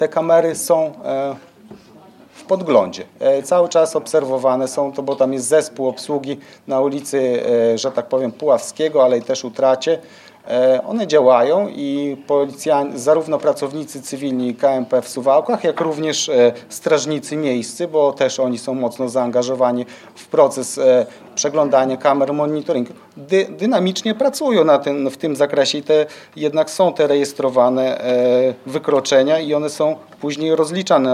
te kamery są w podglądzie. Cały czas obserwowane są to, bo tam jest zespół obsługi na ulicy, że tak powiem, Puławskiego, ale i też Utracie. One działają i policjanci, zarówno pracownicy cywilni KMP w Suwałkach, jak również strażnicy miejscy, bo też oni są mocno zaangażowani w proces przeglądania kamer, monitoringu. Dynamicznie pracują w tym zakresie i jednak są te rejestrowane wykroczenia i one są później rozliczane.